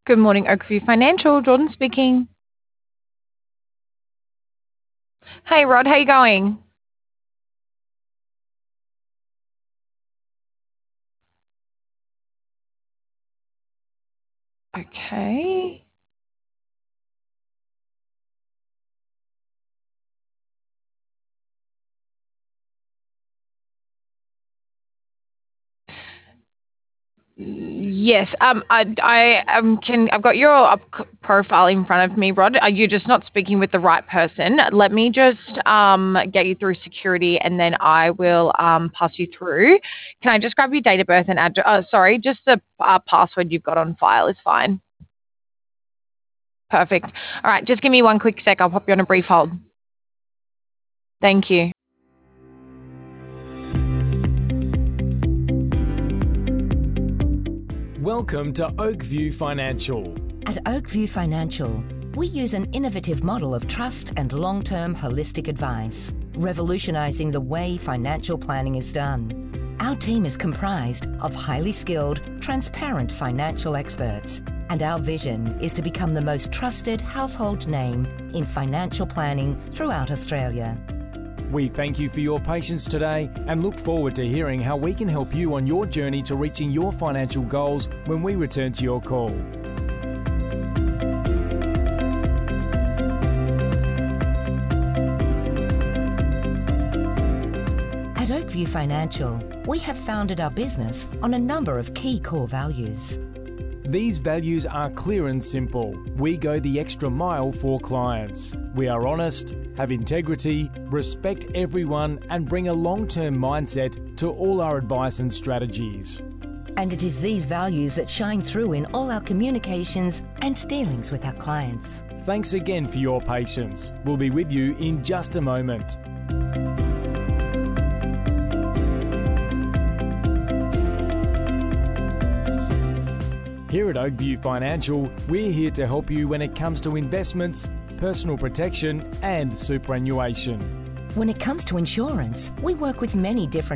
Good morning, Oakview Financial. Jordan speaking. Hey, Rod, how you going? Okay. Yes. I've got your profile in front of me, Rod. You're just not speaking with the right person. Let me just get you through security, and then I will pass you through. Can I just grab your date of birth and address? Sorry, just the password you've got on file is fine. Perfect. All right, just give me one quick sec. I'll pop you on a brief hold. Thank you. Welcome to Oakview Financial. At Oakview Financial, we use an innovative model of trust and long-term holistic advice, revolutionizing the way financial planning is done. Our team is comprised of highly skilled, transparent financial experts, and our vision is to become the most trusted household name in financial planning throughout Australia. We thank you for your patience today and look forward to hearing how we can help you on your journey to reaching your financial goals when we return to your call. At Oakview Financial, we have founded our business on a number of key core values. These values are clear and simple. We go the extra mile for clients. We are honest, have integrity, respect everyone, and bring a long-term mindset to all our advice and strategies. And it is these values that shine through in all our communications and dealings with our clients. Thanks again for your patience. We'll be with you in just a moment. Here at Oakview Financial, we're here to help you when it comes to investments, personal protection and superannuation. When it comes to insurance, we work with many different